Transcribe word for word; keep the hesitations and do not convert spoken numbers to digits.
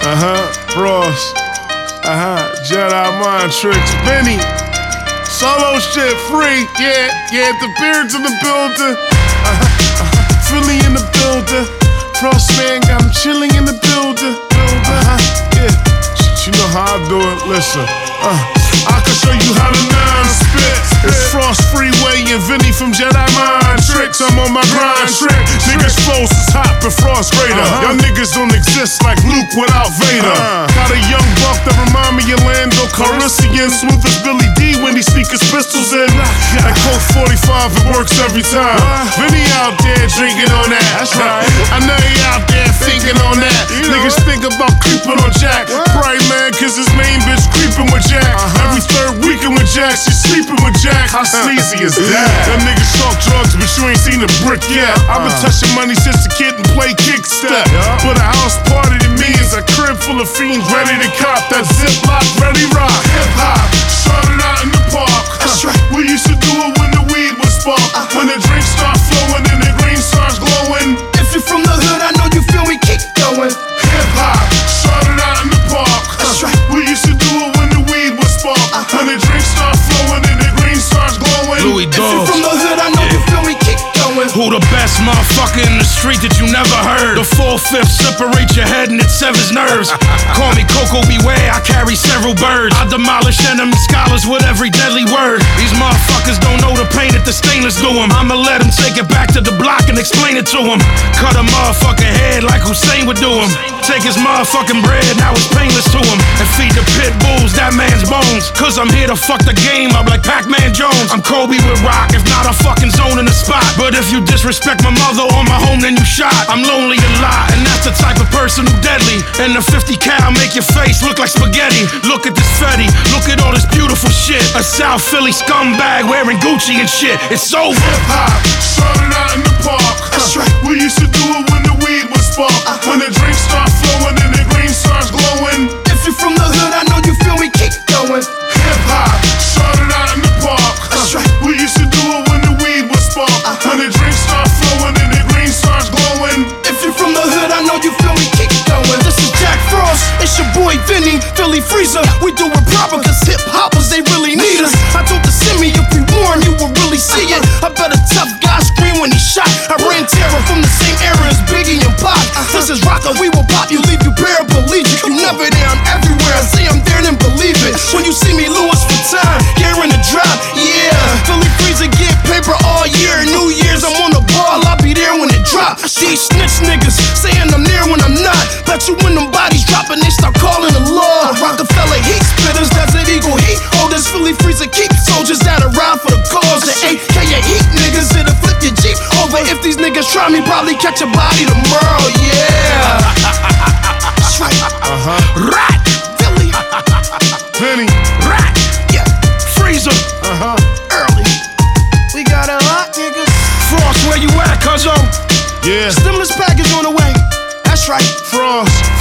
Uh-huh, Frost. Uh-huh, Jedi Mind Tricks. Benny. Solo shit free. Yeah, yeah, the beard's in the building. Uh-huh, uh-huh. Philly in the building. Frost man got him chilling in the building. Uh-huh, yeah. You know how I do it. Listen. Uh, I can show you how the nine spit. It's Frost Freeway and Vinny from Jedi Mind Tricks. I'm on my grind trick. Niggas flows is hot, but Frost greater. Uh-huh. Y'all niggas don't exist like Luke without Vader. Uh-huh. Got a young buck that remind me of Lando Calrissian. Smooth as Billy D when he sneak his pistols in. That Colt forty-five, it works every time. Vinny out there drinking on that. That's right. I know he out there thinking on that. You know niggas it. Think about creeping on Jack. Right, man, cause his main bitch creeping with Jack. Uh-huh. Every third weekend with Jack, she sleeping with Jack. How sleazy is that? Them niggas talk drugs, but you ain't seen a brick yet. I've been touching money since a kid and play kickstep. But a house party to me is a crib full of fiends ready to cop that ziplock, ready rock. Hip hop, started out in the park. That's right. We used to do it when the weed was sparked. When the drinks start flowing and the green starts glowing. If you're from the hood, I know you feel me, keep going. Hip hop, started out in the park. That's right. We used to do it when the weed was sparked. When the drinks start flowing and the green starts glowing. Louis If you're from the hood, I know you feel me, keep going. Who the best motherfucker in the street that you never heard? The four-fifths separate your head and it severs nerves. Call me Coco Beware, I carry several birds. I demolish enemy scholars with every deadly word. These motherfuckers don't know the pain that the stainless do them. I'ma let them take it back to the block and explain it to them. Cut a motherfucking head like Hussein would do him. Take his motherfucking bread, now it's painless to him. And feed the pit bulls that man's bones. Cause I'm here to fuck the game up like Pac-Man Jones. I'm Kobe with rock, if not a fucking zone in the spot. But if you disrespect my mother or my home, then you shot. I'm lonely a lot, and that's the type of person who deadly. And the fifty cal make your face look like spaghetti. Look at this Fetty, look at all this beautiful shit. A South Philly scumbag wearing Gucci and shit. It's over. Hip hop, started out in the park. That's right. We used to do it when the weed was sparked. Uh-huh. When the drinks start flowing and the green starts glowing. If you're from the hood, I know you feel me, keep going. Hip hop, started out in the park. That's right. We used to do it when the weed was sparked. Uh-huh. When the drinks start flowing and the green starts glowing. If you're from the hood, I know you feel me, keep going. This is Jack Frost, it's your boy Vinny, Philly Freezer. We do it proper cause hip hoppers, they really need us. I told the Simi if we warn you will really see it. I bet a tough guy scream when he shot. I ran terror from the same era as Biggie and Pac. This is rocker, we will pop you, leave you paraplegic. You never there, I'm everywhere. I say I'm there, then believe it. When you see me, Louis Vuitton, gear in the drop, yeah. Philly Freezer get paper all year. New Year's, I'm on the ball, I'll be there when it drop. These snitch niggas saying I'm there when I'm not. Bet you when them bodies dropping, they start calling the law. Rockefeller heat spitters, Desert Eagle heat holders. Philly Freezer keep soldiers that ride for the cause. The A K A heat niggas that'll flip your Jeep over. If these niggas try me, probably catch a body tomorrow, yeah. That's right. Uh-huh. Rat, Philly. Vinny. Rat, yeah. Freezer. Uh-huh. Early. We got a lot, niggas. Frost, where you at, cuzzo? Yeah. Stimulus package on the way. That's right. Frost.